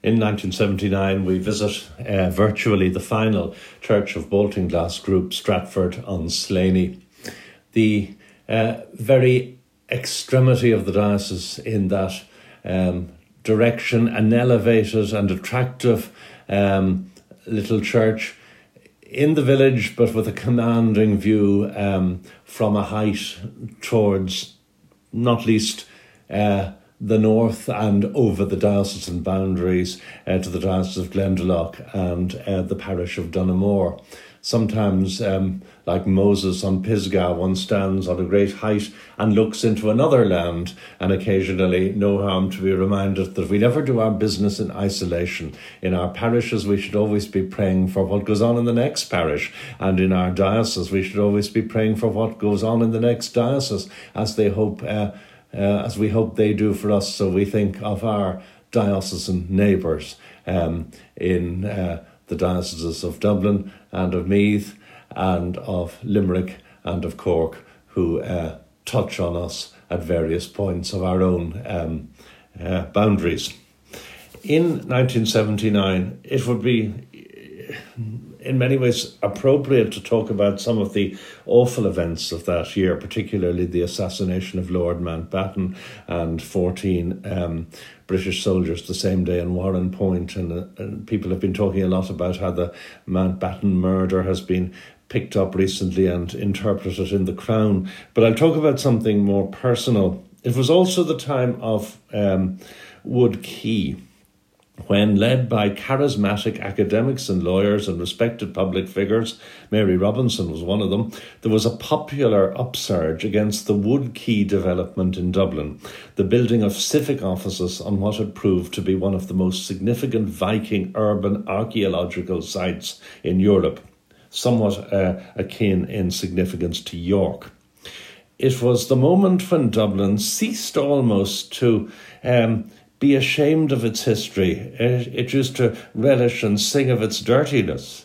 In 1979, we visit virtually the final church of Baltinglass Group, Stratford-on-Slaney. The very extremity of the diocese in that direction, an elevated and attractive little church in the village, but with a commanding view from a height towards, not least, the north and over the diocesan boundaries to the Diocese of Glendalough and the parish of Dunamore. Sometimes, like Moses on Pisgah, one stands on a great height and looks into another land, and occasionally, no harm to be reminded that we never do our business in isolation. In our parishes, we should always be praying for what goes on in the next parish, and in our diocese, we should always be praying for what goes on in the next diocese, as we hope they do for us. So we think of our diocesan neighbours in the dioceses of Dublin and of Meath and of Limerick and of Cork, who touch on us at various points of our own boundaries. In 1979, it would be in many ways appropriate to talk about some of the awful events of that year, particularly the assassination of Lord Mountbatten and 14 British soldiers the same day in Warren Point. And people have been talking a lot about how the Mountbatten murder has been picked up recently and interpreted in The Crown. But I'll talk about something more personal. It was also the time of Wood Quay, when, led by charismatic academics and lawyers and respected public figures, Mary Robinson was one of them, there was a popular upsurge against the Wood Quay development in Dublin, the building of civic offices on what had proved to be one of the most significant Viking urban archaeological sites in Europe, somewhat akin in significance to York. It was the moment when Dublin ceased almost to be ashamed of its history. It used to relish and sing of its dirtiness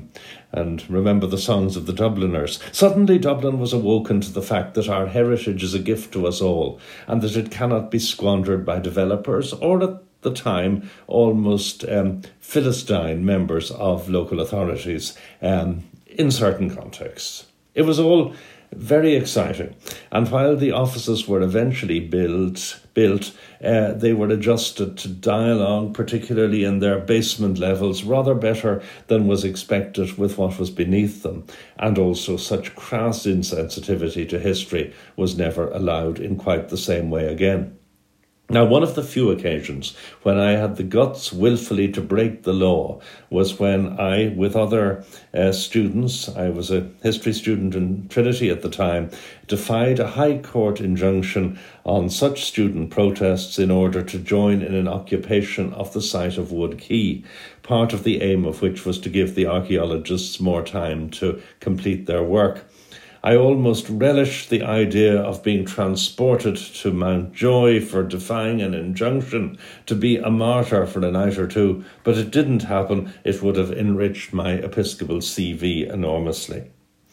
and remember the songs of the Dubliners. Suddenly Dublin was awoken to the fact that our heritage is a gift to us all and that it cannot be squandered by developers or, at the time, almost Philistine members of local authorities in certain contexts. It was all very exciting, and while the offices were eventually built, they were adjusted to dialogue, particularly in their basement levels, rather better than was expected with what was beneath them, and also such crass insensitivity to history was never allowed in quite the same way again. Now, one of the few occasions when I had the guts willfully to break the law was when I, with other students, I was a history student in Trinity at the time, defied a High Court injunction on such student protests in order to join in an occupation of the site of Wood Quay, part of the aim of which was to give the archaeologists more time to complete their work. I almost relished the idea of being transported to Mountjoy for defying an injunction to be a martyr for a night or two, but it didn't happen. It would have enriched my episcopal CV enormously.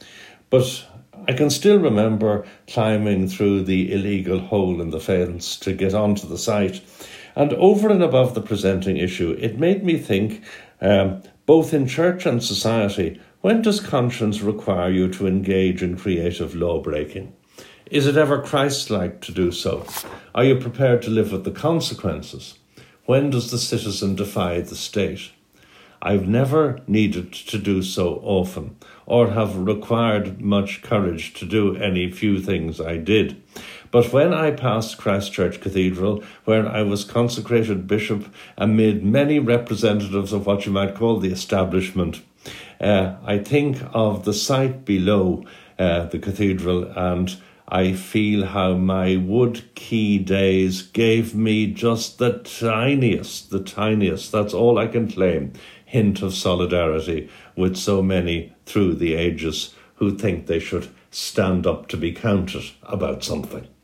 But I can still remember climbing through the illegal hole in the fence to get onto the site. And over and above the presenting issue, it made me think, both in church and society, when does conscience require you to engage in creative law-breaking? Is it ever Christ-like to do so? Are you prepared to live with the consequences? When does the citizen defy the state? I've never needed to do so often, or have required much courage to do any few things I did. But when I passed Christ Church Cathedral, where I was consecrated bishop amid many representatives of what you might call the establishment, I think of the site below the cathedral, and I feel how my Wood Quay days gave me just the tiniest, that's all I can claim, hint of solidarity with so many through the ages who think they should stand up to be counted about something.